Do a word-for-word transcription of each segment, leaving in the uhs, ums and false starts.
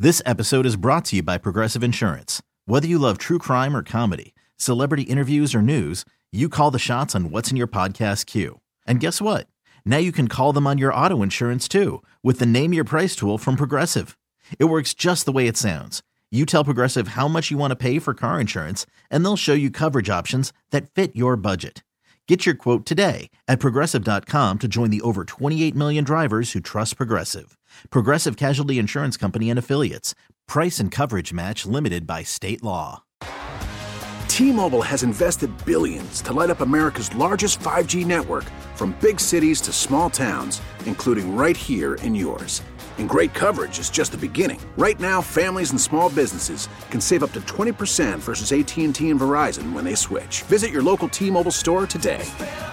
This episode is brought to you by Progressive Insurance. Whether you love true crime or comedy, celebrity interviews or news, you call the shots on what's in your podcast queue. And guess what? Now you can call them on your auto insurance too with the Name Your Price tool from Progressive. It works just the way it sounds. You tell Progressive how much you want to pay for car insurance, and they'll show you coverage options that fit your budget. Get your quote today at Progressive dot com to join the over twenty-eight million drivers who trust Progressive. Progressive Casualty Insurance Company and Affiliates. Price and coverage match limited by state law. T-Mobile has invested billions to light up America's largest five G network, from big cities to small towns, including right here in yours. And great coverage is just the beginning. Right now, families and small businesses can save up to twenty percent versus A T and T and Verizon when they switch. Visit your local T-Mobile store today.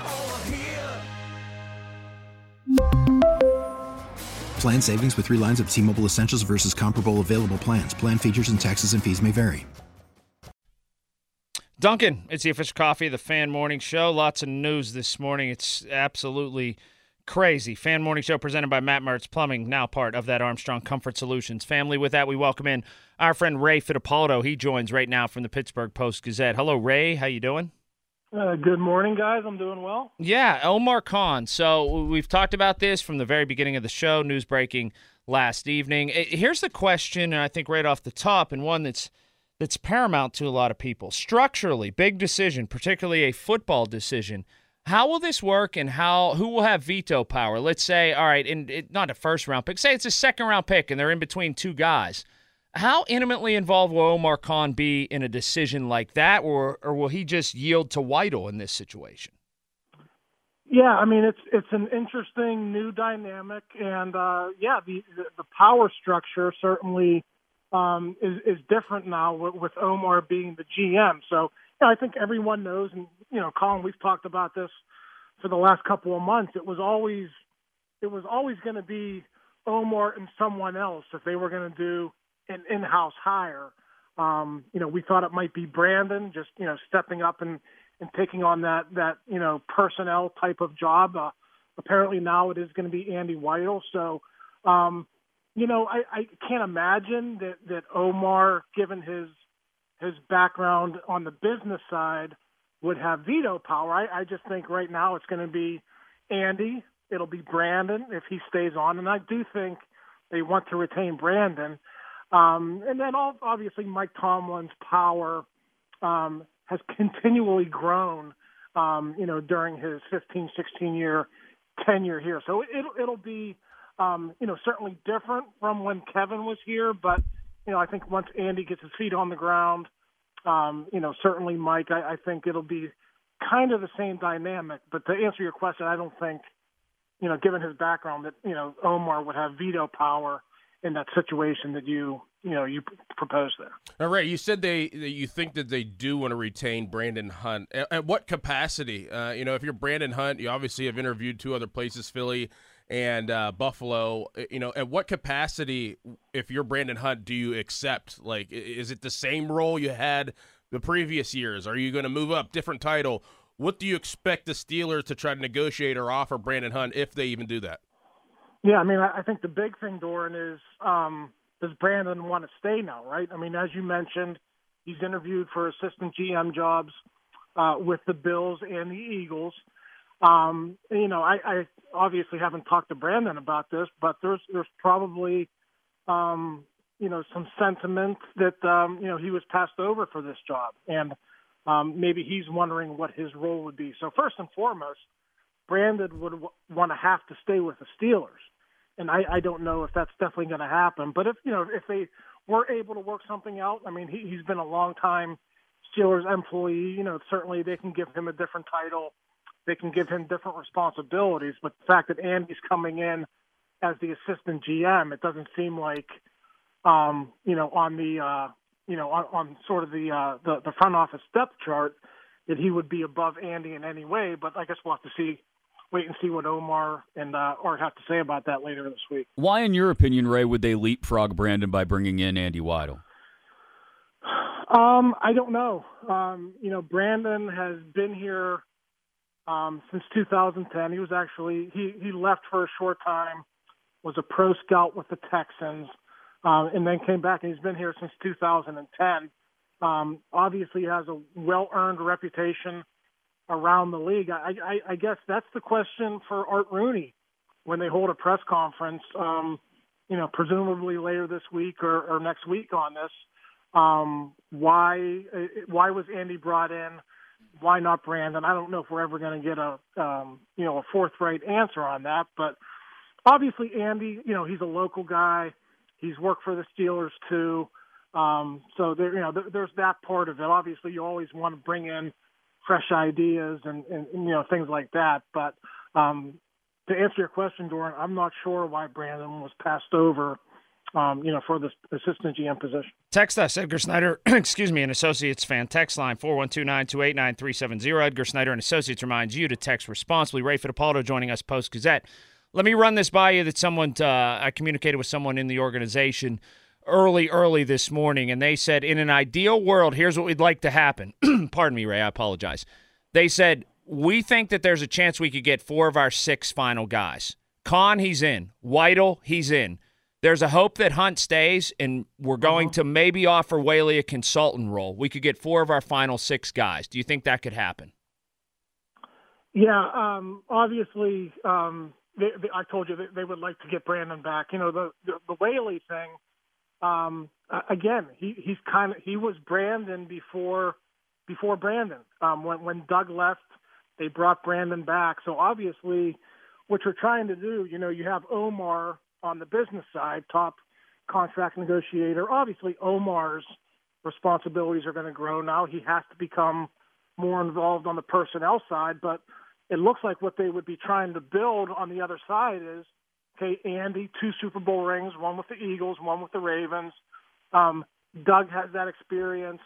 Plan savings with three lines of T-Mobile Essentials versus comparable available plans. Plan features and taxes and fees may vary. Duncan, it's the official coffee of the Fan Morning Show. Lots of news this morning. It's absolutely crazy. Fan Morning Show presented by Matt Mertz Plumbing, now part of that Armstrong Comfort Solutions family. With that, we welcome in our friend Ray Fittipaldo. He joins right now from the Pittsburgh Post-Gazette. Hello, Ray. How you doing? Uh, good morning, guys. I'm doing well. Yeah, Omar Khan. So we've talked about this from the very beginning of the show, news breaking last evening. Here's the question, and I think right off the top, and one that's that's paramount to a lot of people. Structurally, big decision, particularly a football decision. How will this work, and how who will have veto power? Let's say, all right, and it, not a first-round pick. Say it's a second-round pick, and they're in between two guys. How intimately involved will Omar Khan be in a decision like that, or or will he just yield to Weidl in this situation? Yeah, I mean, it's it's an interesting new dynamic, and, uh, yeah, the, the power structure certainly um, is, is different now with, with Omar being the G M. So yeah, I think everyone knows, and, you know, Colin, we've talked about this for the last couple of months. It was always it was always going to be Omar and someone else if they were going to do an in-house hire. Um, you know, we thought it might be Brandon just, you know, stepping up and, and taking on that, that, you know, personnel type of job. Uh, apparently now it is going to be Andy Weidl. So, um, you know, I, I can't imagine that, that Omar, given his his background on the business side, would have veto power. I, I just think right now it's going to be Andy. It'll be Brandon if he stays on. And I do think they want to retain Brandon. Um, and then all, obviously Mike Tomlin's power um, has continually grown, um, you know, during his fifteen, sixteen-year tenure here. So it'll, it'll be, um, you know, certainly different from when Kevin was here. But, you know, I think once Andy gets his feet on the ground, um, you know, certainly Mike, I, I think it'll be kind of the same dynamic. But to answer your question, I don't think, you know, given his background, that, you know, Omar would have veto power in that situation that you, you know, you propose there. All right, you said they that you think that they do want to retain Brandon Hunt. At, at what capacity? Uh, you know, if you're Brandon Hunt, you obviously have interviewed two other places, Philly and uh, Buffalo. You know, at what capacity, if you're Brandon Hunt, do you accept? Like, is it the same role you had the previous years? Are you going to move up, different title? What do you expect the Steelers to try to negotiate or offer Brandon Hunt, if they even do that? Yeah, I mean, I think the big thing, Doran, is um, does Brandon want to stay now, right? I mean, as you mentioned, he's interviewed for assistant G M jobs uh, with the Bills and the Eagles. Um, you know, I, I obviously haven't talked to Brandon about this, but there's there's probably, um, you know, some sentiment that, um, you know, he was passed over for this job. And um, maybe he's wondering what his role would be. So first and foremost, Brandon would w- want to have to stay with the Steelers. And I, I don't know if that's definitely going to happen. But if, you know, if they were able to work something out, I mean, he, he's been a long time Steelers employee. You know, certainly they can give him a different title. They can give him different responsibilities. But the fact that Andy's coming in as the assistant G M, it doesn't seem like, um, you know, on the, uh, you know, on, on sort of the, uh, the the front office depth chart that he would be above Andy in any way. But I guess we'll have to see. Wait and see what Omar and uh, Art have to say about that later this week. Why, in your opinion, Ray, would they leapfrog Brandon by bringing in Andy Weidl? Um, I don't know. Um, you know, Brandon has been here um, since two thousand ten. He was actually he he left for a short time, was a pro scout with the Texans, um, and then came back, and he's been here since two thousand ten. Um, obviously has a well-earned reputation around the league. I, I, I guess that's the question for Art Rooney when they hold a press conference, um, you know, presumably later this week or, or next week on this. Um, why why was Andy brought in? Why not Brandon? I don't know if we're ever going to get a um, you know a forthright answer on that. But obviously Andy, you know, he's a local guy. He's worked for the Steelers too. Um, so there, you know, there, there's that part of it. Obviously, you always want to bring in fresh ideas and, and, and you know things like that. But um, to answer your question, Doran, I'm not sure why Brandon was passed over. Um, you know, for the assistant G M position. Text us, Edgar Snyder, excuse me, an Associates fan. Text line four one two, nine two eight, nine three seven zero. Edgar Snyder and Associates reminds you to text responsibly. Ray Fittipaldo joining us, Post-Gazette. Let me run this by you that someone, uh, I communicated with someone in the organization early, early this morning, and they said, in an ideal world, here's what we'd like to happen. Pardon me, Ray, I apologize. They said, we think that there's a chance we could get four of our six final guys. Kahn, he's in. Weidl, he's in. There's a hope that Hunt stays, and we're going uh-huh. to maybe offer Whaley a consultant role. We could get four of our final six guys. Do you think that could happen? Yeah, um, obviously, um, they, they, I told you they, they would like to get Brandon back. You know, the the, the Whaley thing. Um, again, he he's kind of he was Brandon before before Brandon. Um, when when Doug left, they brought Brandon back. So obviously, what you're trying to do, you know, you have Omar on the business side, top contract negotiator. Obviously, Omar's responsibilities are going to grow now. He has to become more involved on the personnel side, but it looks like what they would be trying to build on the other side is, okay, Andy, two Super Bowl rings, one with the Eagles, one with the Ravens. Um, Doug has that experience,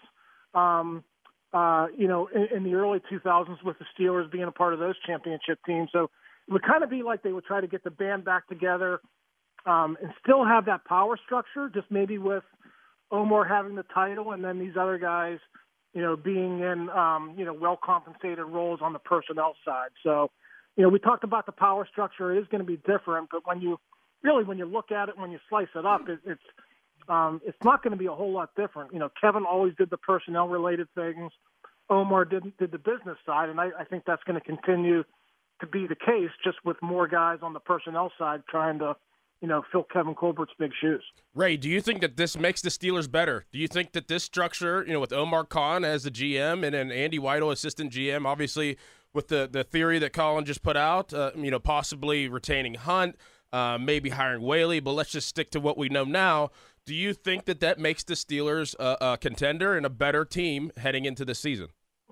um, uh, you know, in, in the early two thousands with the Steelers being a part of those championship teams. So it would kind of be like they would try to get the band back together, Um, and still have that power structure, just maybe with Omar having the title and then these other guys, you know, being in, um, you know, well-compensated roles on the personnel side. So, you know, we talked about the power structure. It is going to be different, but when you really, when you look at it, when you slice it up, it, it's um, it's not going to be a whole lot different. You know, Kevin always did the personnel-related things. Omar did, did the business side, and I, I think that's going to continue to be the case, just with more guys on the personnel side trying to, you know, fill Kevin Colbert's big shoes. Ray, do you think that this makes the Steelers better? Do you think that this structure, you know, with Omar Khan as the G M and then Andy Weidl, assistant G M, obviously with the, the theory that Colin just put out, uh, you know, possibly retaining Hunt, uh, maybe hiring Whaley, but let's just stick to what we know now. Do you think that that makes the Steelers a, a contender and a better team heading into the season?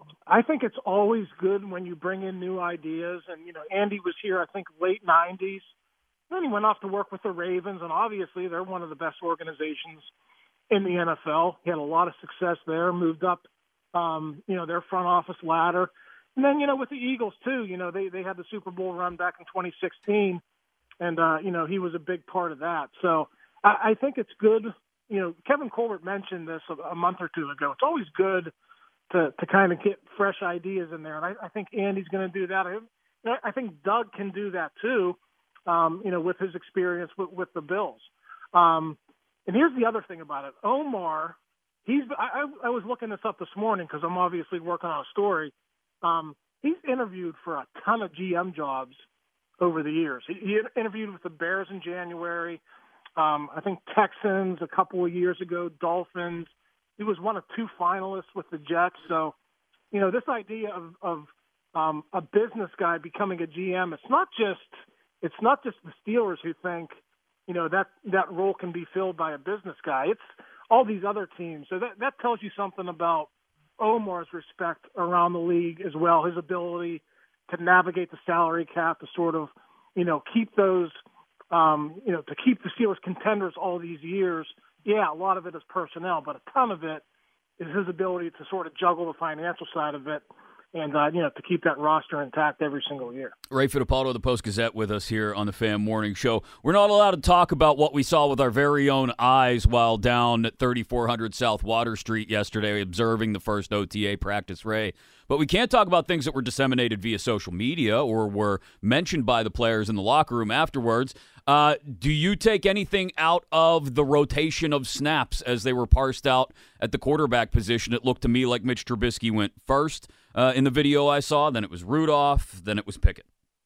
I think it's always good when you bring in new ideas. And, you know, Andy was here, I think, late nineties. Then he went off to work with the Ravens, and obviously they're one of the best organizations in the N F L. He had a lot of success there, moved up, um, you know, their front office ladder. And then, you know, with the Eagles, too, you know, they, they had the Super Bowl run back in twenty sixteen, and, uh, you know, he was a big part of that. So I, I think it's good. You know, Kevin Colbert mentioned this a, a month or two ago. It's always good to, to kind of get fresh ideas in there, and I, I think Andy's going to do that. I, I think Doug can do that, too. Um, you know, with his experience with, with the Bills. Um, and here's the other thing about it. Omar, he's, I, I was looking this up this morning because I'm obviously working on a story. Um, he's interviewed for a ton of G M jobs over the years. He, he interviewed with the Bears in January. Um, I think Texans a couple of years ago, Dolphins. He was one of two finalists with the Jets. So, you know, this idea of, of um, a business guy becoming a G M, it's not just – It's not just the Steelers who think, you know, that, that role can be filled by a business guy. It's all these other teams. So that, that tells you something about Omar's respect around the league as well, his ability to navigate the salary cap, to sort of, you know, keep those, um, you know, to keep the Steelers contenders all these years. Yeah, a lot of it is personnel, but a ton of it is his ability to sort of juggle the financial side of it. And, uh, you know, to keep that roster intact every single year. Ray Fittipaldo, the Post-Gazette, with us here on the Fan Morning Show. We're not allowed to talk about what we saw with our very own eyes while down at thirty-four hundred South Water Street yesterday observing the first O T A practice, Ray. But we can't talk about things that were disseminated via social media or were mentioned by the players in the locker room afterwards. Uh, do you take anything out of the rotation of snaps as they were parsed out at the quarterback position? It looked to me like Mitch Trubisky went first uh, in the video I saw. Then it was Rudolph. Then it was Pickett.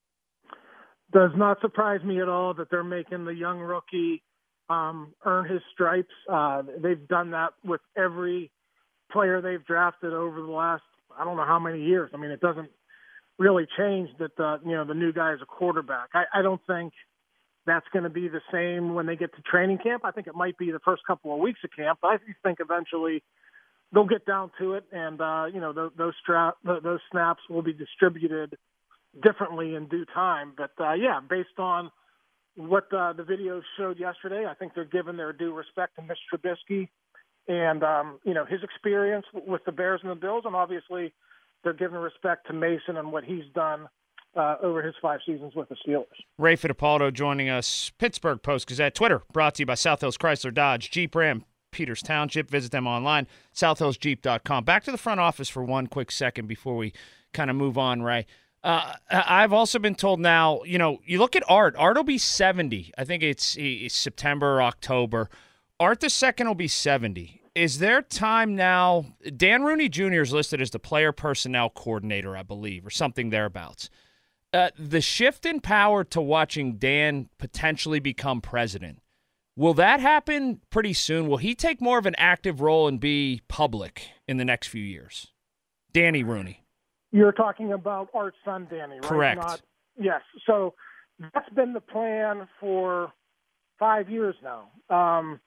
Does not surprise me at all that they're making the young rookie um, earn his stripes. Uh, they've done that with every player they've drafted over the last, I don't know how many years. I mean, it doesn't really change that, uh, you know, the new guy is a quarterback. I, I don't think that's going to be the same when they get to training camp. I think it might be the first couple of weeks of camp. I think eventually they'll get down to it, and, uh, you know, those, those, stra- those snaps will be distributed differently in due time. But, uh, yeah, based on what uh, the video showed yesterday, I think they're giving their due respect to Mitch Trubisky and, um, you know, his experience with the Bears and the Bills. And obviously they're giving respect to Mason and what he's done uh, over his five seasons with the Steelers. Ray Fittipaldo joining us, Pittsburgh Post-Gazette. Twitter brought to you by South Hills Chrysler Dodge Jeep Ram Peters Township. Visit them online, south hills jeep dot com. Back to the front office for one quick second before we kind of move on, Ray. Uh, I've also been told now, you know, you look at Art. Art will be seventy. I think it's, it's September or October. Art the second will be seventy. Is there time now? Dan Rooney Junior is listed as the player personnel coordinator, I believe, or something thereabouts. Uh, the shift in power to watching Dan potentially become president, will that happen pretty soon? Will he take more of an active role and be public in the next few years? Danny Rooney. You're talking about Art's son, Danny, right? Correct. Not, yes. So that's been the plan for five years now. Um,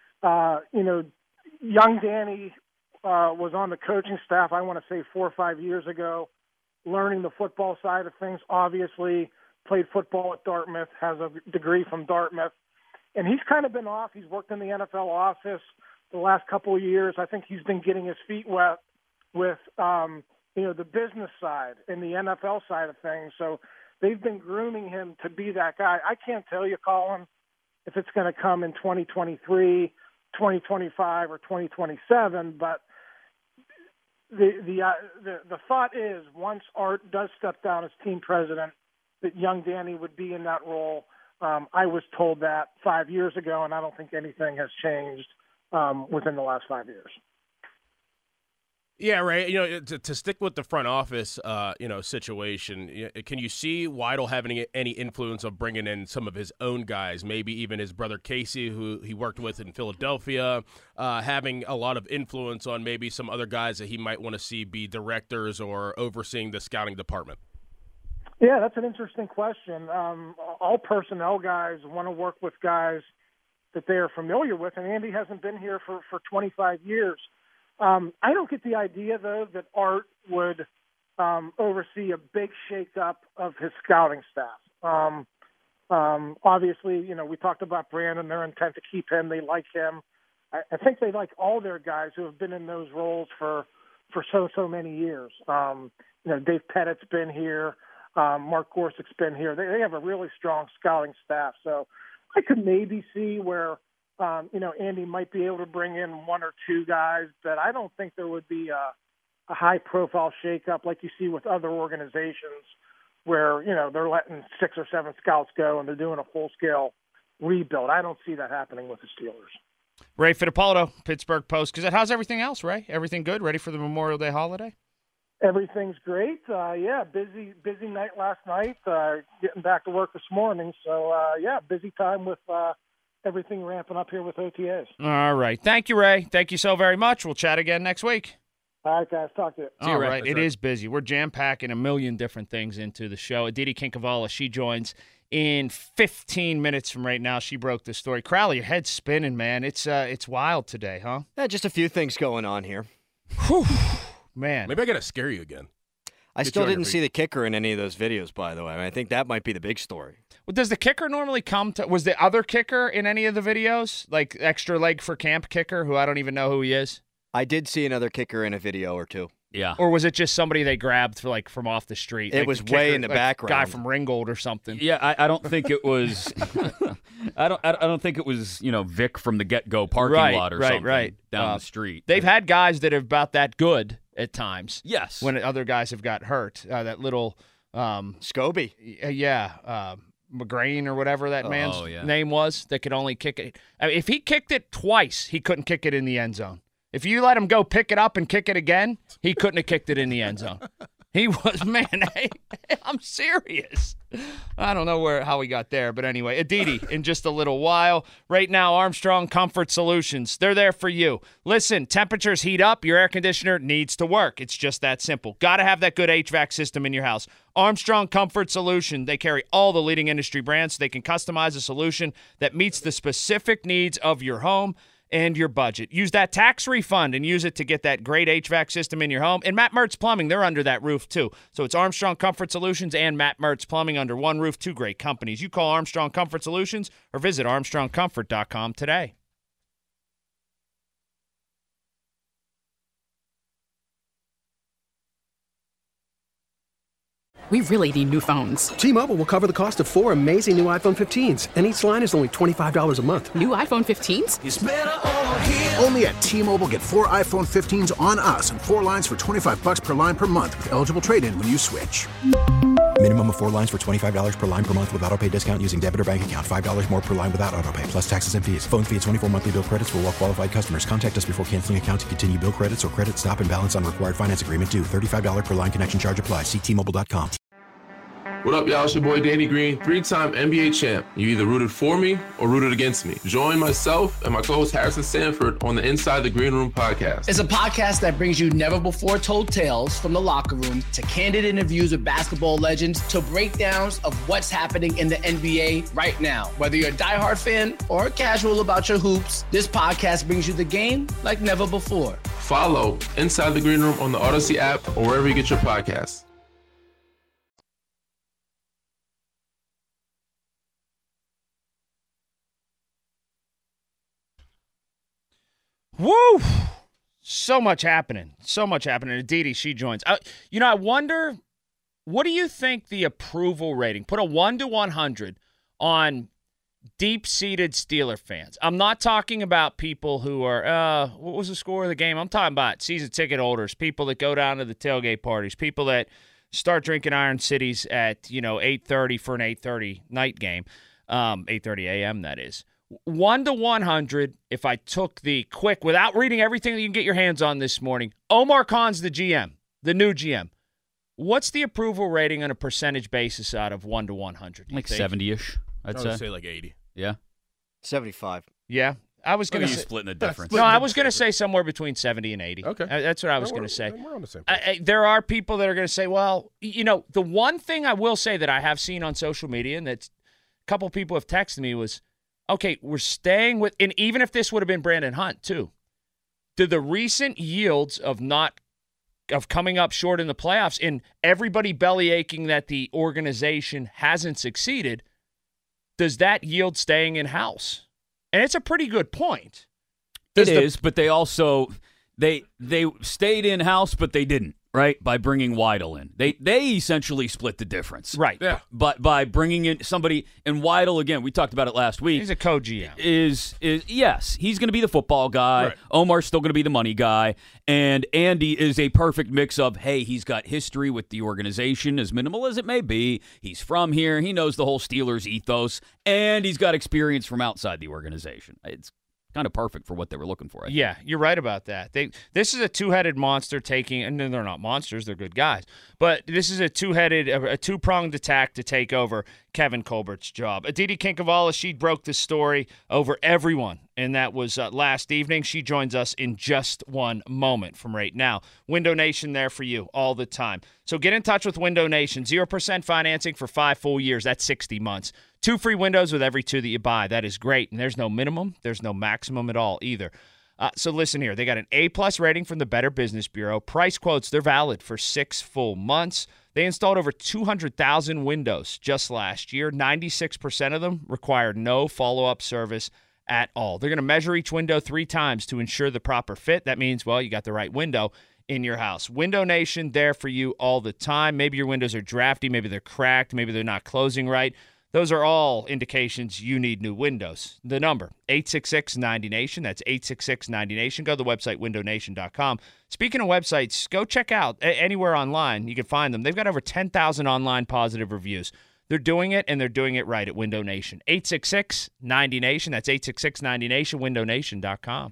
uh, you know, young Danny uh, was on the coaching staff, I want to say four or five years ago, learning the football side of things. Obviously, played football at Dartmouth, has a degree from Dartmouth. And he's kind of been off. He's worked in the N F L office the last couple of years. I think he's been getting his feet wet with um, – you know, the business side and the N F L side of things. So they've been grooming him to be that guy. I can't tell you, Colin, if it's going to come in twenty twenty-three, twenty twenty-five, or twenty twenty-seven, but the the uh, the, the thought is once Art does step down as team president, that young Danny would be in that role. Um, I was told that five years ago, and I don't think anything has changed um, within the last five years. Yeah, right. You know, to, to stick with the front office, uh, you know, situation, can you see Weidl having any influence of bringing in some of his own guys, maybe even his brother Casey, who he worked with in Philadelphia, uh, having a lot of influence on maybe some other guys that he might want to see be directors or overseeing the scouting department? Yeah, that's an interesting question. Um, all personnel guys want to work with guys that they are familiar with, and Andy hasn't been here for, for twenty-five years. Um, I don't get the idea, though, that Art would um, oversee a big shakeup of his scouting staff. Um, um, obviously, you know, we talked about Brandon, their intent to keep him. They like him. I, I think they like all their guys who have been in those roles for, for so, so many years. Um, you know, Dave Pettit's been here. Um, Mark Gorsuch's been here. They, they have a really strong scouting staff. So I could maybe see where – Um, you know, Andy might be able to bring in one or two guys, but I don't think there would be a, a high-profile shakeup like you see with other organizations where, you know, they're letting six or seven scouts go and they're doing a full-scale rebuild. I don't see that happening with the Steelers. Ray Fittipaldo, Pittsburgh Post-Gazette. How's everything else, Ray? Everything good? Ready for the Memorial Day holiday? Everything's great. Uh, yeah, busy busy night last night, uh, getting back to work this morning. So, uh, yeah, busy time with uh, – everything ramping up here with O T As. All right. Thank you, Ray. Thank you so very much. We'll chat again next week. All right, guys. Talk to you. All right. It is busy. We're jam-packing a million different things into the show. Aditi Kinkavala, she joins in fifteen minutes from right now. She broke the story. Crowley, your head's spinning, man. It's uh, it's wild today, huh? Yeah, just a few things going on here. Whew. Man. Maybe I got to scare you again. I still didn't see the kicker in any of those videos, by the way. I, mean, I think that might be the big story. Well, does the kicker normally come to – was the other kicker in any of the videos? Like extra leg for camp kicker, who I don't even know who he is? I did see another kicker in a video or two. Yeah. Or was it just somebody they grabbed for, like from off the street? It like was kicker, way in the like background. Guy from Ringgold or something. Yeah, I, I don't think it was – I don't I don't think it was, you know, Vic from the get-go parking right, lot or right, something right. down uh, the street. They've had guys that are about that good at times. Yes. When other guys have got hurt. Uh, that little um, – Scobie. Yeah. Um, McGrain or whatever that Oh, man's yeah. name was that could only kick it. I mean, if he kicked it twice, he couldn't kick it in the end zone. If you let him go pick it up and kick it again, he couldn't have kicked it in the end zone. He was, man, I, I'm serious. I don't know where how we got there, but anyway, Aditi in just a little while. Right now, Armstrong Comfort Solutions, they're there for you. Listen, temperatures heat up, your air conditioner needs to work. It's just that simple. Got to have that good H V A C system in your house. Armstrong Comfort Solution, they carry all the leading industry brands, so they can customize a solution that meets the specific needs of your home and your budget. Use that tax refund and use it to get that great H V A C system in your home. And Matt Mertz Plumbing, they're under that roof too. So it's Armstrong Comfort Solutions and Matt Mertz Plumbing under one roof, two great companies. You call Armstrong Comfort Solutions or visit armstrong comfort dot com today. We really need new phones. T-Mobile will cover the cost of four amazing new iPhone fifteens, and each line is only twenty-five dollars a month. New iPhone fifteens? It's better over here. Only at T-Mobile, get four iPhone fifteens on us and four lines for twenty-five bucks per line per month with eligible trade-in when you switch. Minimum of four lines for twenty-five dollars per line per month with autopay discount using debit or bank account. five dollars more per line without autopay, plus taxes and fees. Phone fee at twenty-four monthly bill credits for well-qualified customers. Contact us before canceling account to continue bill credits or credit stop and balance on required finance agreement due. thirty-five dollars per line connection charge applies. See T Mobile dot com. What up, y'all? It's your boy Danny Green, three-time N B A champ. You either rooted for me or rooted against me. Join myself and my co-host Harrison Sanford on the Inside the Green Room podcast. It's a podcast that brings you never-before-told tales from the locker room to candid interviews with basketball legends to breakdowns of what's happening in the N B A right now. Whether you're a diehard fan or casual about your hoops, this podcast brings you the game like never before. Follow Inside the Green Room on the Odyssey app or wherever you get your podcasts. Woo! So much happening. So much happening. Aditi, she joins. Uh, you know, I wonder, what do you think the approval rating? Put a one to one hundred on deep-seated Steeler fans. I'm not talking about people who are, uh, what was the score of the game? I'm talking about season ticket holders, people that go down to the tailgate parties, people that start drinking Iron Cities at, you know, eight thirty for an eight thirty night game, um, eight thirty a.m. that is. one to one hundred, if I took the quick, without reading everything that you can get your hands on this morning, Omar Khan's the G M, the new G M. What's the approval rating on a percentage basis out of one to one hundred? Like seventy-ish, I'd I say. would say like eighty. Yeah. seventy-five. Yeah. I was going to say. say. Splitting the difference. No, I was going to say somewhere between seventy and eighty. Okay. Uh, That's what I was No, going to say. We're on the same I, page. I, there are people that are going to say, well, you know, the one thing I will say that I have seen on social media and that a couple people have texted me was, okay, we're staying with, and even if this would have been Brandon Hunt too, did the recent yields of not, of coming up short in the playoffs and everybody belly aching that the organization hasn't succeeded, does that yield staying in-house? And it's a pretty good point. It Does the- is, but they also they they stayed in house, but they didn't, right? By bringing Weidel in, they they essentially split the difference, Right. Yeah. But by bringing in somebody, and Weidel again, we talked about it last week. He's a co-G M. Is is yes, he's going to be the football guy. Right. Omar's still going to be the money guy, and Andy is a perfect mix of, hey, he's got history with the organization, as minimal as it may be. He's from here. He knows the whole Steelers ethos, and he's got experience from outside the organization. It's kind of perfect for what they were looking for. I think. Yeah, you're right about that. They this is a two-headed monster taking, and they're not monsters; they're good guys. But this is a two-headed, a two-pronged attack to take over Kevin Colbert's job. Aditi Kinkhavala, she broke the story over everyone, and that was uh, last evening. She joins us in just one moment from right now. Window Nation there for you all the time. So get in touch with Window Nation. zero percent financing for five full years. That's sixty months. Two free windows with every two that you buy. That is great. And there's no minimum. There's no maximum at all either. Uh, so listen here. They got an A-plus rating from the Better Business Bureau. Price quotes, they're valid for six full months. They installed over two hundred thousand windows just last year. ninety-six percent of them required no follow-up service at all. They're going to measure each window three times to ensure the proper fit. That means, well, you got the right window in your house. Window Nation there for you all the time. Maybe your windows are drafty. Maybe they're cracked. Maybe they're not closing right. Those are all indications you need new windows. The number, eight six six, ninety nation. That's eight six six, ninety nation. Go to the website, window nation dot com. Speaking of websites, go check out anywhere online. You can find them. They've got over ten thousand online positive reviews. They're doing it, and they're doing it right at Window Nation. eight six six, ninety Nation. That's eight six six, ninety Nation, window nation dot com.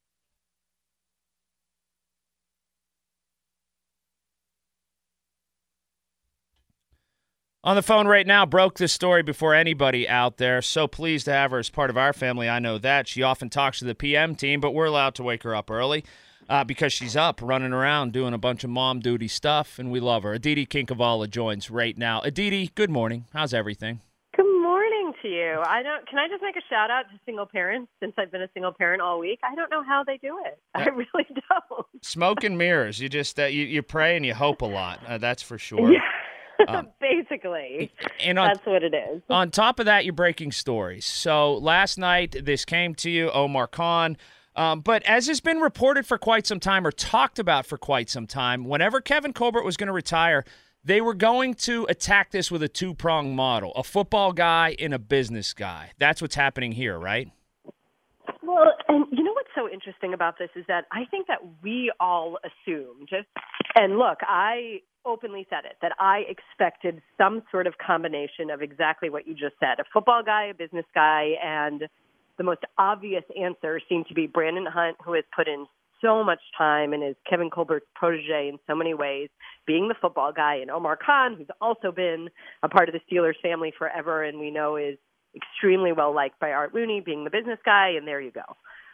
On the phone right now, broke this story before anybody out there. So pleased to have her as part of our family. I know that. She often talks to the P M team, but we're allowed to wake her up early uh, because she's up, running around, doing a bunch of mom duty stuff, and we love her. Aditi Kinkhavala joins right now. Aditi, good morning. How's everything? Good morning to you. I don't. Can I just make a shout out to single parents since I've been a single parent all week? I don't know how they do it. I really don't. Smoke and mirrors. You just uh, you, you pray and you hope a lot. Uh, that's for sure. Yeah. Um, Basically, and on, that's what it is. On top of that, you're breaking stories. So last night, this came to you, Omar Khan. Um, but as has been reported for quite some time or talked about for quite some time, whenever Kevin Colbert was going to retire, they were going to attack this with a two-pronged model, a football guy and a business guy. That's what's happening here, right? Well, and you know what's so interesting about this is that I think that we all assumed, and look, I openly said it, that I expected some sort of combination of exactly what you just said, a football guy, a business guy, and the most obvious answer seemed to be Brandon Hunt, who has put in so much time and is Kevin Colbert's protege in so many ways, being the football guy, and Omar Khan, who's also been a part of the Steelers family forever and we know is extremely well liked by Art Rooney, being the business guy, and there you go.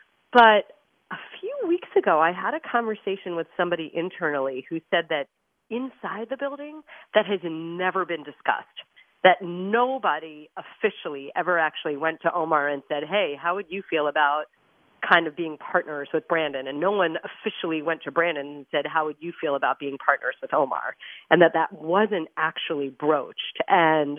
But a few weeks ago, I had a conversation with somebody internally who said that inside the building, that has never been discussed, that nobody officially ever actually went to Omar and said, hey, how would you feel about kind of being partners with Brandon? And no one officially went to Brandon and said, how would you feel about being partners with Omar? And that that wasn't actually broached. And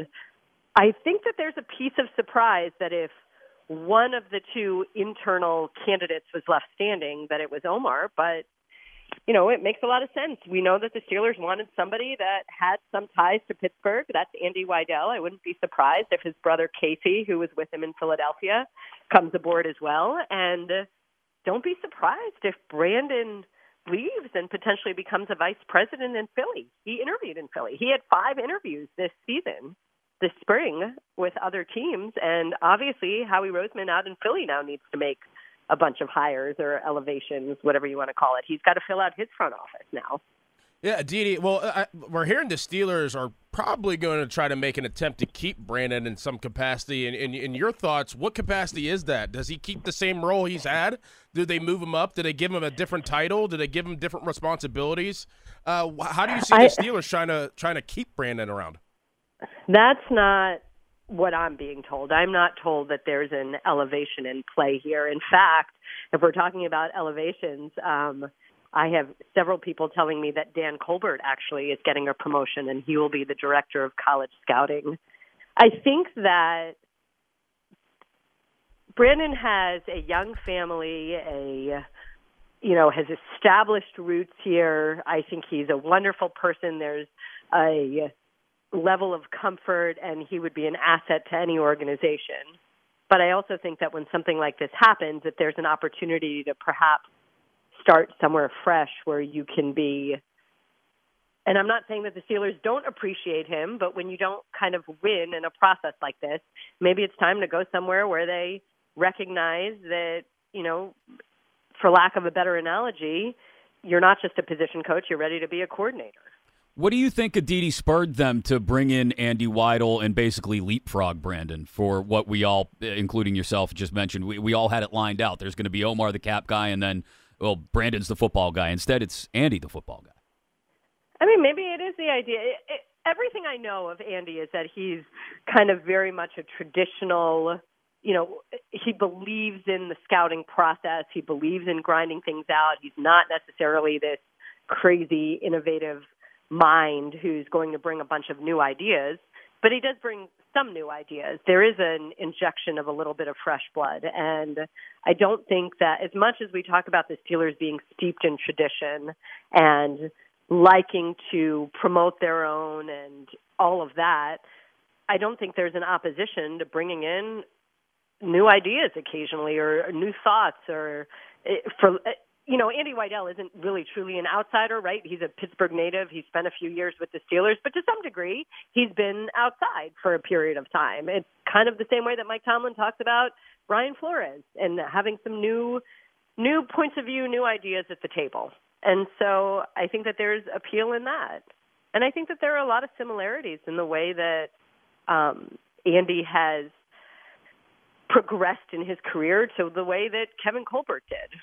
I think that there's a piece of surprise that if one of the two internal candidates was left standing, that it was Omar, but you know, it makes a lot of sense. We know that the Steelers wanted somebody that had some ties to Pittsburgh. That's Andy Weidel. I wouldn't be surprised if his brother Casey, who was with him in Philadelphia, comes aboard as well. And don't be surprised if Brandon leaves and potentially becomes a vice president in Philly. He interviewed in Philly. He had five interviews this season, this spring, with other teams. And obviously, Howie Roseman out in Philly now needs to make a bunch of hires or elevations, whatever you want to call it. He's got to fill out his front office now. Yeah, Didi. Well, I, we're hearing the Steelers are probably going to try to make an attempt to keep Brandon in some capacity. And in, in, in your thoughts, what capacity is that? Does he keep the same role he's had? Do they move him up? Do they give him a different title? Do they give him different responsibilities? Uh, how do you see I, the Steelers trying to trying to keep Brandon around? That's not what I'm being told. I'm not told that there's an elevation in play here. In fact, if we're talking about elevations, um, I have several people telling me that Dan Colbert actually is getting a promotion and he will be the director of college scouting. I think that Brandon has a young family, a you know, has established roots here. I think he's a wonderful person. There's a level of comfort, and he would be an asset to any organization. But I also think that when something like this happens, that there's an opportunity to perhaps start somewhere fresh where you can be. And I'm not saying that the Steelers don't appreciate him, but when you don't kind of win in a process like this, maybe it's time to go somewhere where they recognize that, you know, for lack of a better analogy, you're not just a position coach, you're ready to be a coordinator. What do you think Aditi spurred them to bring in Andy Weidel and basically leapfrog Brandon for what we all, including yourself, just mentioned? We, we all had it lined out. There's going to be Omar, the cap guy, and then, well, Brandon's the football guy. Instead, it's Andy, the football guy. I mean, maybe it is the idea. It, it, everything I know of Andy is that he's kind of very much a traditional, you know, he believes in the scouting process. He believes in grinding things out. He's not necessarily this crazy, innovative mind who's going to bring a bunch of new ideas, but he does bring some new ideas. There is an injection of a little bit of fresh blood, and I don't think that as much as we talk about the Steelers being steeped in tradition and liking to promote their own and all of that, I don't think there's an opposition to bringing in new ideas occasionally or new thoughts or for you know, Andy Weidel isn't really truly an outsider, right? He's a Pittsburgh native. He spent a few years with the Steelers, but to some degree, he's been outside for a period of time. It's kind of the same way that Mike Tomlin talks about Brian Flores and having some new, new points of view, new ideas at the table. And so I think that there's appeal in that. And I think that there are a lot of similarities in the way that um, Andy has progressed in his career to the way that Kevin Colbert did.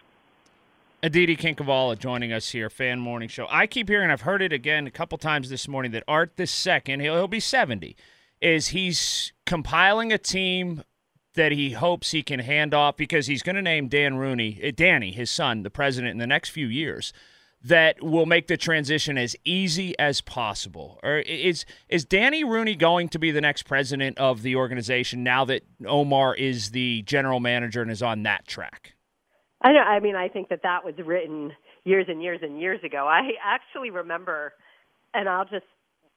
Aditi Kinkhavala joining us here, Fan Morning Show. I keep hearing, I've heard it again a couple times this morning, that Art the Second, he'll, he'll be seventy, is he's compiling a team that he hopes he can hand off because he's going to name Dan Rooney, uh, Danny, his son, the president in the next few years, that will make the transition as easy as possible. Or is is Danny Rooney going to be the next president of the organization now that Omar is the general manager and is on that track? I know. I mean, I think that that was written years and years and years ago. I actually remember, and I'll just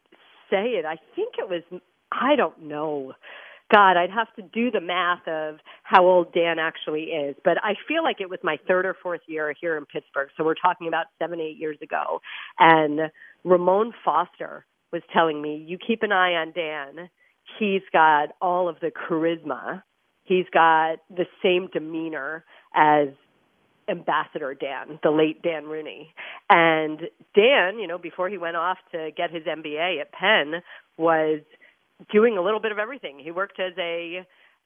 say it, I think it was, I don't know. God, I'd have to do the math of how old Dan actually is. But I feel like it was my third or fourth year here in Pittsburgh. So we're talking about seven, eight years ago. And Ramon Foster was telling me, you keep an eye on Dan. He's got all of the charisma. He's got the same demeanor as Ambassador Dan, the late Dan Rooney. And Dan, you know, before he went off to get his M B A at Penn, was doing a little bit of everything. He worked as a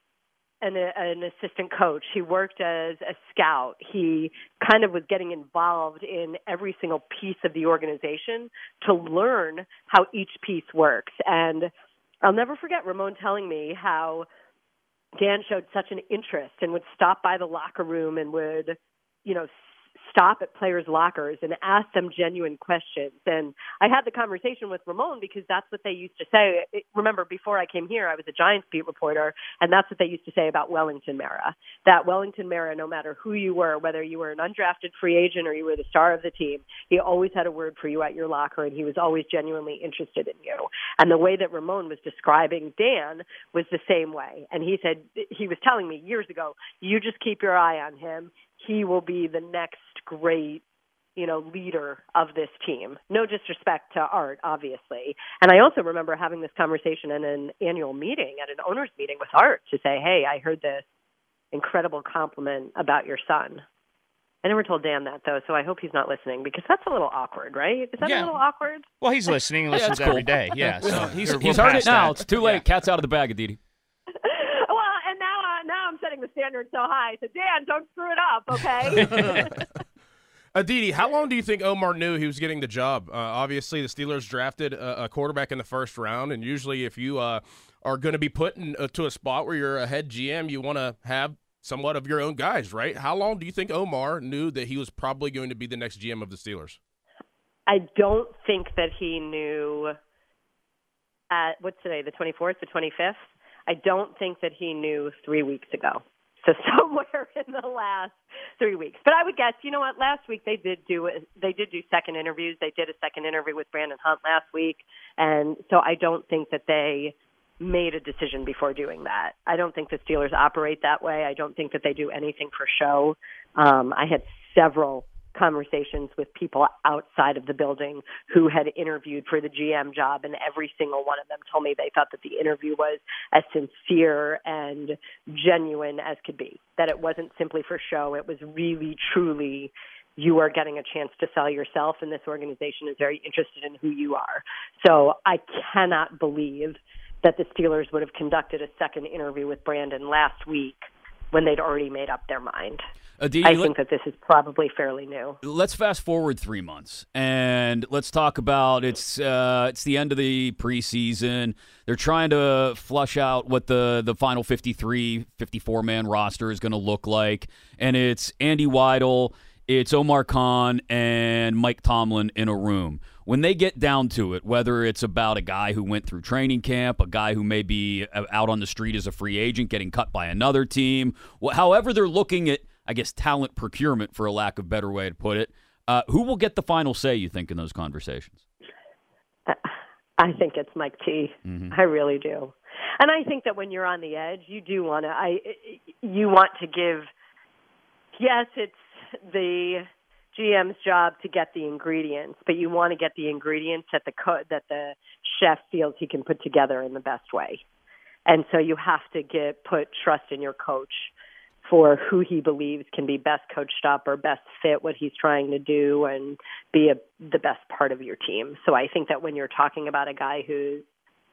an, an assistant coach. He worked as a scout. He kind of was getting involved in every single piece of the organization to learn how each piece works. And I'll never forget Ramon telling me how Dan showed such an interest and would stop by the locker room and would, you know, stop at players' lockers and ask them genuine questions. And I had the conversation with Ramon because that's what they used to say. Remember, before I came here, I was a Giants beat reporter, and that's what they used to say about Wellington Mara. That Wellington Mara, no matter who you were, whether you were an undrafted free agent or you were the star of the team, he always had a word for you at your locker, and he was always genuinely interested in you. And the way that Ramon was describing Dan was the same way. And he said, he was telling me years ago, you just keep your eye on him. He will be the next great, you know, leader of this team. No disrespect to Art, obviously. And I also remember having this conversation in an annual meeting, at an owner's meeting with Art, to say, hey, I heard this incredible compliment about your son. I never told Dan that, though, so I hope he's not listening, because that's a little awkward, right? Is that Yeah. a little awkward? Well, he's listening. He Yeah, listens that's cool. every day. Yeah, so he's, we're- he's we're heard it past now. that. It's too late. Cat's out of the bag, Aditi. Well, and now, uh, now I'm setting the standard so high. So, Dan, don't screw it up, okay? Aditi, how long do you think Omar knew he was getting the job? Uh, obviously, the Steelers drafted a, a quarterback in the first round, and usually if you uh, are going to be put in, uh, to a spot where you're a head G M, you want to have somewhat of your own guys, right? How long do you think Omar knew that he was probably going to be the next G M of the Steelers? I don't think that he knew at, what's today, the twenty-fourth, the twenty-fifth? I don't think that he knew three weeks ago. So somewhere in the last three weeks. But I would guess, you know what, last week they did do they did do second interviews. They did a second interview with Brandon Hunt last week. And so I don't think that they made a decision before doing that. I don't think the Steelers operate that way. I don't think that they do anything for show. Um, I had several conversations with people outside of the building who had interviewed for the G M job, and every single one of them told me they thought that the interview was as sincere and genuine as could be, that it wasn't simply for show. It was really, truly, you are getting a chance to sell yourself, and this organization is very interested in who you are. So I cannot believe that the Steelers would have conducted a second interview with Brandon last week when they'd already made up their mind. Aditi, I think that this is probably fairly new. Let's fast forward three months, and let's talk about it's uh, it's the end of the preseason. They're trying to flush out what the, the final fifty-three, fifty-four man roster is going to look like, and it's Andy Weidel, it's Omar Khan, and Mike Tomlin in a room. When they get down to it, whether it's about a guy who went through training camp, a guy who may be out on the street as a free agent getting cut by another team, however they're looking at, I guess, talent procurement, for a lack of a better way to put it, uh, who will get the final say, you think, in those conversations? I think it's Mike T. Mm-hmm. I really do. And I think that when you're on the edge, you do want to, I, you want to give, yes, it's the G M's job to get the ingredients, but you want to get the ingredients that the co- that the chef feels he can put together in the best way. And so you have to get put trust in your coach for who he believes can be best coached up or best fit what he's trying to do and be a, the best part of your team. So I think that when you're talking about a guy who's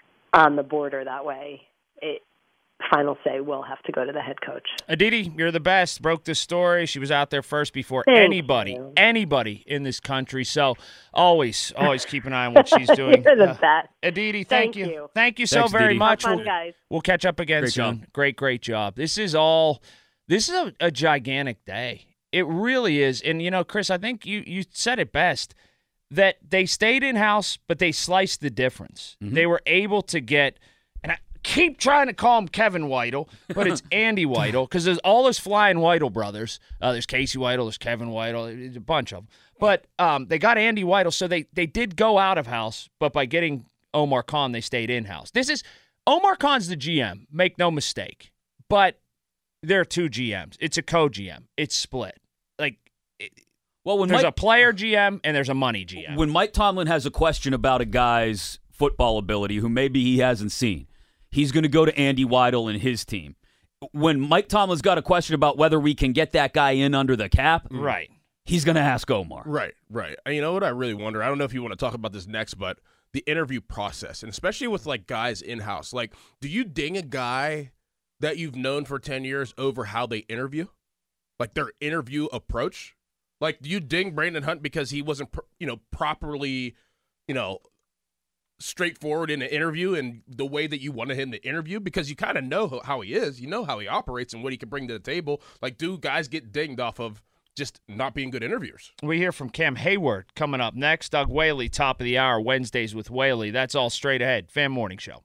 on the border that way, it, final say will have to go to the head coach. Aditi, you're the best. Broke the story. She was out there first before Thank anybody, you. anybody in this country. So always, always keep an eye on what she's doing. You're the Uh, best. Aditi, Thank thank, you. you. Thank you so Thanks, very Aditi. much. Have fun, We'll, guys. we'll catch up again Great soon. job. Great, great job. This is all, this is a, a gigantic day. It really is. And, you know, Chris, I think you, you said it best, that they stayed in-house, but they sliced the difference. Mm-hmm. They were able to get, and I keep trying to call him Kevin Whittle, but it's Andy Whittle, because there's all those flying Whittle brothers. Uh, there's Casey Whittle, there's Kevin Whittle, there's a bunch of them. But um, they got Andy Whittle, so they, they did go out of house, but by getting Omar Khan, they stayed in-house. This is, Omar Khan's the G M, make no mistake, but there are two G Ms. It's a co-G M. It's split. Like, it, Well, when there's Mike, a player G M and there's a money G M. when Mike Tomlin has a question about a guy's football ability who maybe he hasn't seen, he's going to go to Andy Weidel and his team. When Mike Tomlin's got a question about whether we can get that guy in under the cap, Right. he's going to ask Omar. Right, right. And you know what I really wonder? I don't know if you want to talk about this next, but the interview process, and especially with like guys in-house. Like, do you ding a guy that you've known for ten years over how they interview? Like their interview approach? Like, do you ding Brandon Hunt because he wasn't, pr- you know, properly, you know, straightforward in the interview and the way that you wanted him to interview? Because you kind of know how he is. You know how he operates and what he can bring to the table. Like, do guys get dinged off of just not being good interviewers? We hear from Cam Hayward coming up next. Doug Whaley, top of the hour, Wednesdays with Whaley. That's all straight ahead. Fan Morning Show.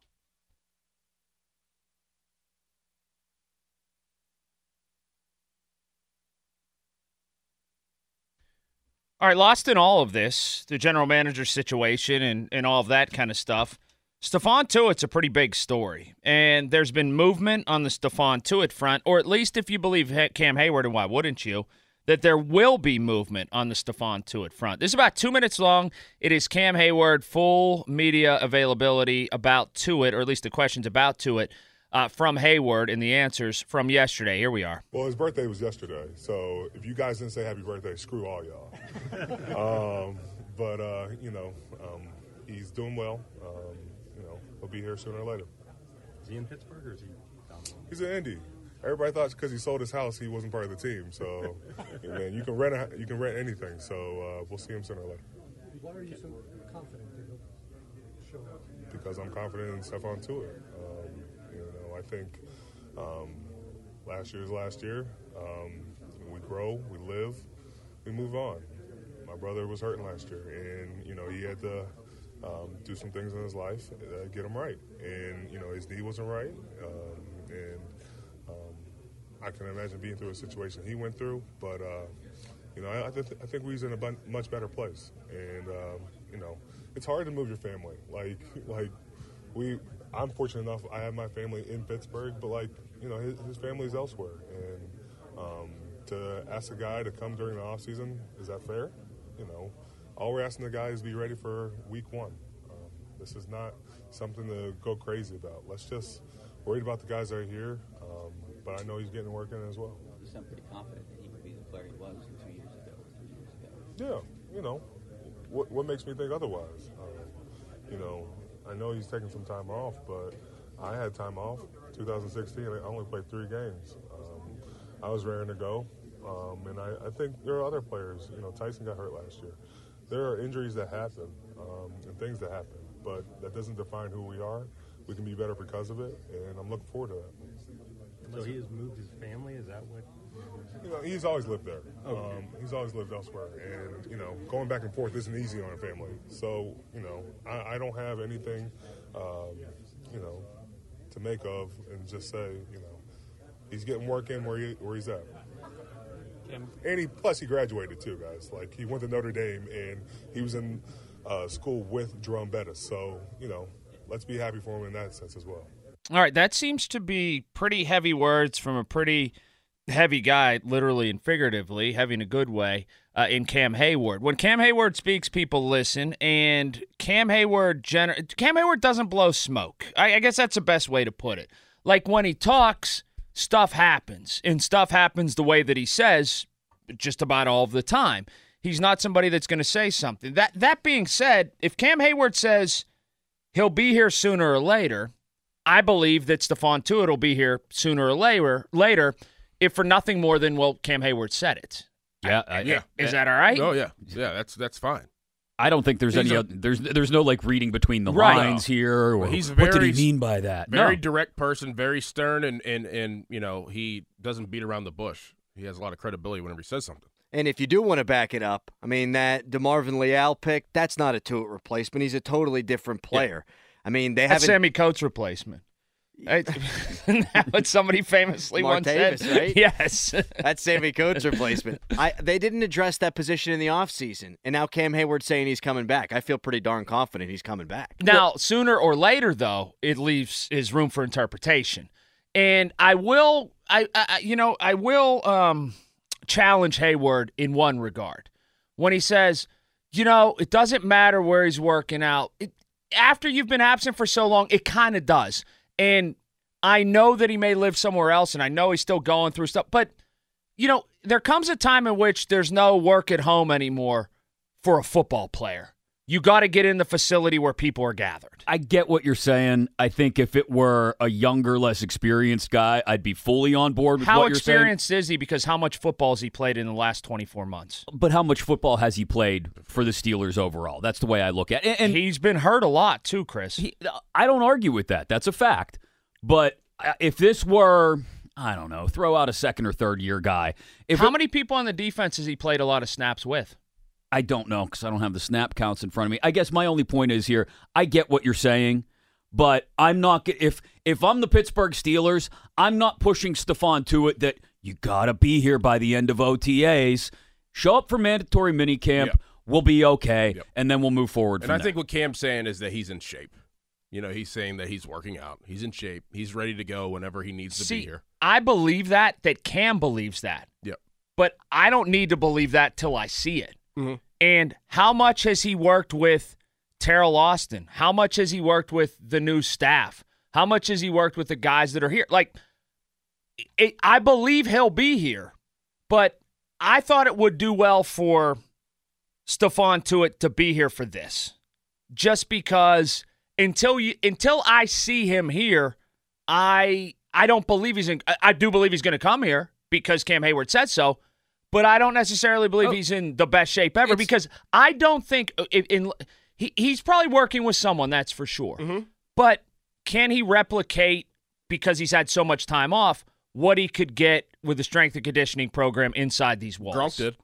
All right, lost in all of this, the general manager situation and, and all of that kind of stuff, Stephon Tuitt's a pretty big story. And there's been movement on the Stephon Tuitt front, or at least if you believe Cam Hayward, and why wouldn't you, that there will be movement on the Stephon Tuitt front. This is about two minutes long. It is Cam Hayward, full media availability about Tuitt, or at least the questions about Tuitt, uh, from Hayward and the answers from yesterday. Here we are. Well, his birthday was yesterday, so if you guys didn't say happy birthday, screw all y'all. um, but, uh, you know, um, he's doing well. Um, you know, he'll be here sooner or later. Is he in Pittsburgh or is he down there? He's in Indy. Everybody thought because he sold his house, he wasn't part of the team. So, man, you can rent a, you can rent anything. So uh, we'll see him sooner or later. Why are you so confident that he'll show up? Because I'm confident in Stephon Tuitt. Um, you know, I think um, last year's last year. Um, we grow, we live, we move on. My brother was hurting last year, and you know he had to um, do some things in his life uh, get him right. And you know his knee wasn't right, um, and um, I can imagine being through a situation he went through. But uh, you know, I, I, th- I think we're in a bu- much better place. And um, you know, it's hard to move your family. Like like we, I'm fortunate enough I have my family in Pittsburgh, but like you know his, his family's elsewhere. And um, to ask a guy to come during the off season, is that fair? You know, all we're asking the guy is be ready for week one. Um, this is not something to go crazy about. Let's just worried about the guys that are here, um, but I know he's getting work in as well. You sound pretty confident that he could be the player he was two years ago, three years ago. Yeah, you know, what what makes me think otherwise? Um, you know, I know he's taking some time off, but I had time off. twenty sixteen, I only played three games. Um, I was raring to go. Um, and I, I think there are other players. You know, Tyson got hurt last year. There are injuries that happen um, and things that happen, but that doesn't define who we are. We can be better because of it, and I'm looking forward to that. So he has moved his family? Is that what? You know, he's always lived there. Okay. Um, he's always lived elsewhere, and you know, going back and forth isn't easy on a family. So you know, I, I don't have anything, um, you know, to make of and just say, you know, he's getting work in where he where he's at. And he, plus he graduated too, guys. Like he went to Notre Dame and he was in uh, school with Jerome Bettis. So you know, let's be happy for him in that sense as well. All right, that seems to be pretty heavy words from a pretty heavy guy, literally and figuratively, heavy in a good way, uh, in Cam Hayward. When Cam Hayward speaks, people listen, and Cam Hayward gener- Cam Hayward doesn't blow smoke. I, I guess that's the best way to put it. Like, when he talks, stuff happens, and stuff happens the way that he says just about all of the time. He's not somebody that's going to say something. That that being said, if Cam Hayward says he'll be here sooner or later, I believe that Stephon Tuitt will be here sooner or later, later if for nothing more than, well, Cam Hayward said it. Yeah, I, yeah. Is that all right? Oh, yeah. Yeah, that's that's fine. I don't think there's He's any a- other, there's there's no like reading between the Right. lines here. Or, Well, he's what did very- he mean by that? Very No. direct person, very stern, and, and, and, you know, he doesn't beat around the bush. He has a lot of credibility whenever he says something. And if you do want to back it up, I mean, that DeMarvin Leal pick, that's not a Tuitt replacement. He's a totally different player. I mean, they That's haven't. Sammy Coates' replacement. Right? What somebody famously once Martavis, said. right? Yes. That's Sammy Coates' replacement. I, they didn't address that position in the offseason, and now Cam Hayward's saying he's coming back. I feel pretty darn confident he's coming back. Now, sooner or later, though, it leaves is room for interpretation. And I will, I, I you know, I will um, challenge Hayward in one regard. When he says, you know, it doesn't matter where he's working out. It, after you've been absent for so long, it kind of does. And I know that he may live somewhere else, and I know he's still going through stuff. But, you know, there comes a time in which there's no work at home anymore for a football player. You got to get in the facility where people are gathered. I get what you're saying. I think if it were a younger, less experienced guy, I'd be fully on board with How what you're saying. experienced is he? Because how much football has he played in the last twenty-four months? But how much football has he played for the Steelers overall? That's the way I look at it. And, and he's been hurt a lot too, Chris. He, I don't argue with that. That's a fact. But if this were, I don't know, throw out a second or third year guy. If how it, many people on the defense has he played a lot of snaps with? I don't know because I don't have the snap counts in front of me. I guess my only point is here, I get what you're saying, but I'm not – if if I'm the Pittsburgh Steelers, I'm not pushing Stephon Tuitt that you got to be here by the end of O T As. Show up for mandatory minicamp. Yep. We'll be okay, Yep. and then we'll move forward And from I there. think what Cam's saying is that he's in shape. You know, he's saying that he's working out. He's in shape. He's ready to go whenever he needs to See, be here. I believe that, that Cam believes that. Yep. But I don't need to believe that till I see it. Mm-hmm. And how much has he worked with Terrell Austin? How much has he worked with the new staff? How much has he worked with the guys that are here? Like, it, I believe he'll be here, but I thought it would do well for Stephon Tuitt to be here for this, just because until you until I see him here, I I don't believe he's in. I, I do believe he's going to come here because Cam Hayward said so. But I don't necessarily believe Oh. he's in the best shape ever It's- because I don't think in, in he, he's probably working with someone, that's for sure. Mm-hmm. But can he replicate, because he's had so much time off, what he could get with the strength and conditioning program inside these walls? Gronk did.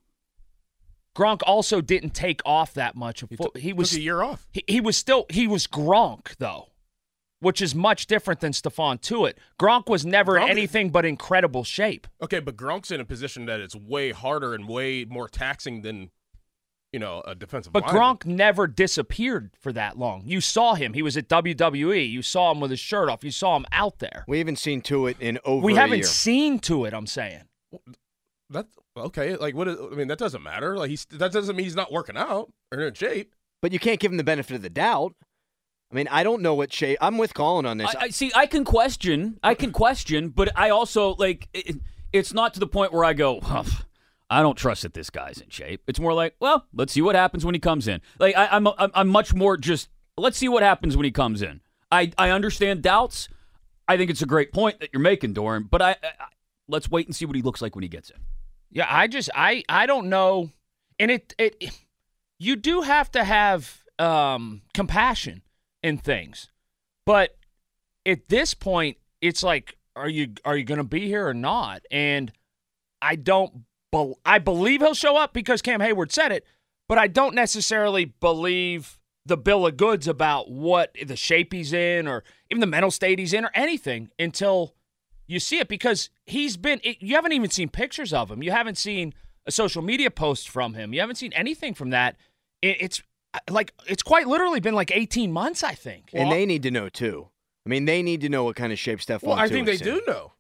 Gronk also didn't take off that much. Of He, fo- took, he was took a year off. he, he was still he was Gronk though, which is much different than Stephon Tuitt. Gronk was never in Gronk- anything but incredible shape. Okay, but Gronk's in a position that it's way harder and way more taxing than, you know, a defensive But lineman. Gronk never disappeared for that long. You saw him. He was at W W E. You saw him with his shirt off. You saw him out there. We haven't seen Tuitt in over We a haven't year. seen to it, I'm saying. That okay? Like what? Is, I mean, that doesn't matter. Like he's that doesn't mean he's not working out or in shape. But you can't give him the benefit of the doubt. I mean, I don't know what shape. I'm with Colin on this. I, I see. I can question. I can question, but I also like. It, it's not to the point where I go, huh, I don't trust that this guy's in shape. It's more like, well, let's see what happens when he comes in. Like I, I'm, I'm, I'm much more just. Let's see what happens when he comes in. I, I understand doubts. I think it's a great point that you're making, Doran. But I, I let's wait and see what he looks like when he gets in. Yeah, I just I I don't know, and it it you do have to have um, compassion in things, but at this point, it's like, are you are you going to be here or not? And I don't. Be, I believe he'll show up because Cam Hayward said it, but I don't necessarily believe the bill of goods about what the shape he's in or even the mental state he's in or anything until you see it, because he's been – you haven't even seen pictures of him. You haven't seen a social media post from him. You haven't seen anything from that. It, it's like – it's quite literally been like eighteen months, I think. And they need to know, too. I mean, they need to know what kind of shape Stephon Well, I think they Tuitt's do in. know.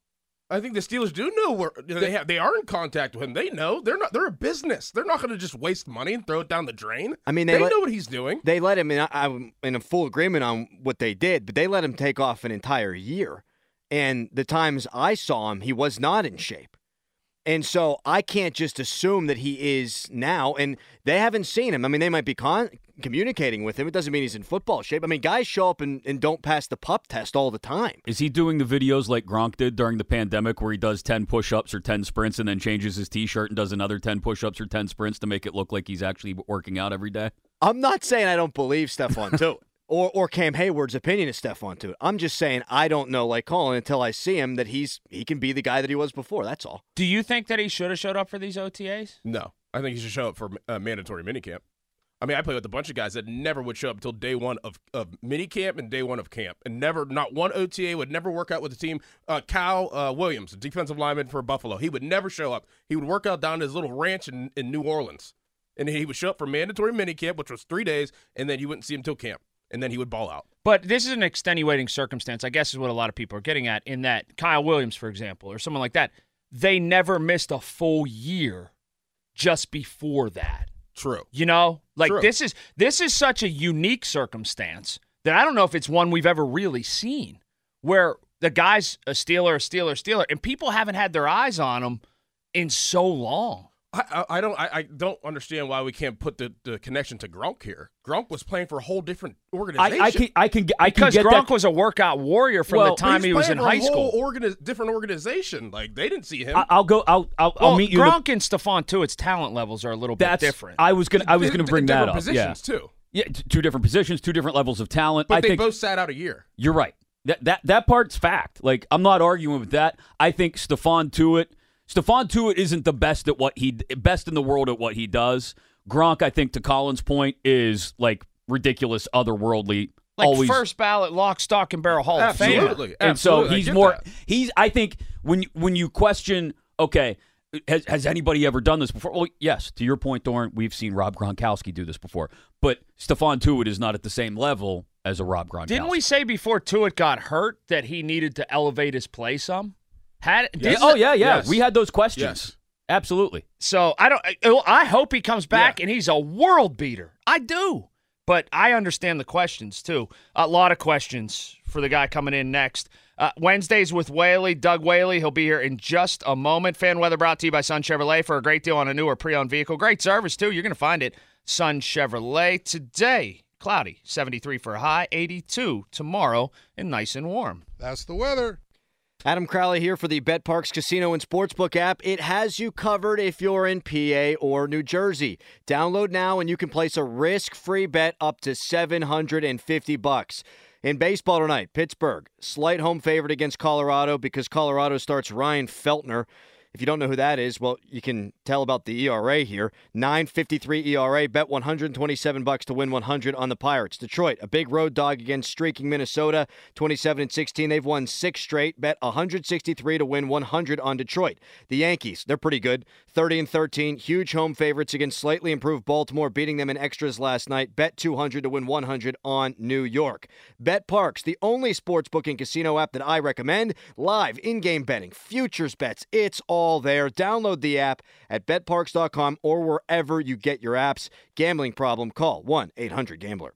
I think the Steelers do know where they have. They are in contact with him. They know they're not. They're a business. They're not going to just waste money and throw it down the drain. I mean, they, they let, know what he's doing. They let him. In, I'm in a full agreement on what they did, but they let him take off an entire year. And the times I saw him, he was not in shape. And so I can't just assume that he is now. And they haven't seen him. I mean, they might be con- communicating with him. It doesn't mean he's in football shape. I mean, guys show up and, and don't pass the pup test all the time. Is he doing the videos like Gronk did during the pandemic where he does ten push-ups or ten sprints and then changes his T-shirt and does another ten push-ups or ten sprints to make it look like he's actually working out every day? I'm not saying I don't believe Stephon Tuitt. Or or Cam Hayward's opinion is Stephon Tuitt. I'm just saying I don't know, like Colin, until I see him, that he's he can be the guy that he was before. That's all. Do you think that he should have showed up for these O T As? No. I think he should show up for uh, mandatory minicamp. I mean, I play with a bunch of guys that never would show up until day one of, of minicamp and day one of camp. And never, not one O T A would never work out with the team. Uh, Cal uh, Williams, defensive lineman for Buffalo, he would never show up. He would work out down at his little ranch in, in New Orleans. And he would show up for mandatory minicamp, which was three days, and then you wouldn't see him until camp. And then he would ball out. But this is an extenuating circumstance, I guess is what a lot of people are getting at, in that Kyle Williams, for example, or someone like that, they never missed a full year just before that. True. You know? Like, True. this is this is such a unique circumstance that I don't know if it's one we've ever really seen, where the guy's a Steeler, a Steeler, a Steeler, and people haven't had their eyes on him in so long. I, I don't I, I don't understand why we can't put the, the connection to Gronk here. Gronk was playing for a whole different organization. I, I can I can I can because get Gronk that. was a workout warrior from Well, the time he was in for high a school. whole organi- different organization. Like they didn't see him. I, I'll go. I'll I'll, well, I'll meet you. Gronk in and Stephon Tuitt's talent levels are a little the, bit that's, different. I was gonna I was Di- gonna bring different that up. Positions yeah. too. Yeah, t- two different positions, two different levels of talent. But I they think both sat out a year. You're right. That that that part's fact. Like I'm not arguing with that. I think Stephon Tuitt. Stephon Tuitt isn't the best at what he best in the world at what he does. Gronk, I think, to Colin's point, is like ridiculous, otherworldly. Like always first ballot, lock, stock, and barrel Hall Absolutely. of Fame. Absolutely. And so I he's get more. that. He's. I think when when you question, okay, has has anybody ever done this before? Well, yes. To your point, Doran, we've seen Rob Gronkowski do this before, but Stephon Tuitt is not at the same level as a Rob Gronkowski. Didn't we say before Tuitt got hurt that he needed to elevate his play some? Had Yeah, didn't oh it- yeah, yeah. Yes. We had those questions. Yes. Absolutely. So I don't. I- I hope he comes back Yeah. and he's a world beater. I do, but I understand the questions too. A lot of questions for the guy coming in next. Uh, Wednesdays with Whaley, Doug Whaley. He'll be here in just a moment. Fan weather brought to you by Sun Chevrolet for a great deal on a newer pre-owned vehicle. Great service too. You're going to find it. Sun Chevrolet today. Cloudy, seventy-three for a high, eighty-two tomorrow, and nice and warm. That's the weather. Adam Crowley here for the BetParx Casino and Sportsbook app. It has you covered if you're in P A or New Jersey. Download now and you can place a risk-free bet up to seven hundred fifty bucks. In baseball tonight, Pittsburgh, slight home favorite against Colorado because Colorado starts Ryan Feltner. If you don't know who that is, well, you can tell about the E R A here. nine fifty-three E R A, bet one hundred twenty-seven bucks to win one hundred on the Pirates. Detroit, a big road dog against streaking Minnesota, twenty-seven and sixteen. They've won six straight, bet one hundred sixty-three to win one hundred on Detroit. The Yankees, they're pretty good, thirty and thirteen, huge home favorites against slightly improved Baltimore, beating them in extras last night. Bet two hundred to win one hundred on New York. BetParx, the only sports booking casino app that I recommend. Live in-game betting, futures bets, it's all All there. Download the app at bet parx dot com or wherever you get your apps. Gambling problem? Call one eight hundred gambler.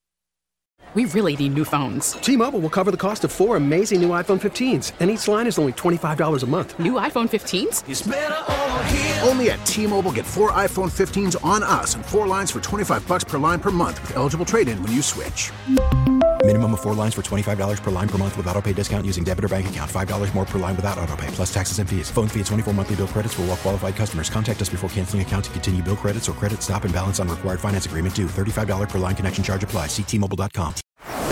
We really need new phones. T-Mobile will cover the cost of four amazing new iPhone fifteens, and each line is only twenty-five dollars a month. New iPhone fifteens? It's better over here. Only at T-Mobile, get four iPhone fifteens on us and four lines for twenty-five bucks per line per month with eligible trade-in when you switch. Minimum of four lines for twenty-five dollars per line per month with autopay discount using debit or bank account. five dollars more per line without autopay, plus taxes and fees. Phone fee at twenty-four monthly bill credits for well-qualified customers. Contact us before canceling account to continue bill credits or credit stop and balance on required finance agreement due. thirty-five dollars per line connection charge applies. See T Mobile dot com.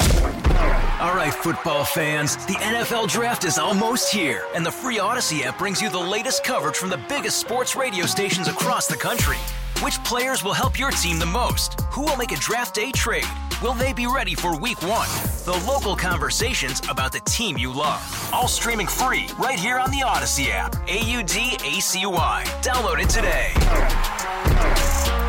All right, football fans, the N F L Draft is almost here, and the free Odyssey app brings you the latest coverage from the biggest sports radio stations across the country. Which players will help your team the most? Who will make a draft day trade? Will they be ready for week one? The local conversations about the team you love. All streaming free right here on the Odyssey app. A U D A C Y. Download it today.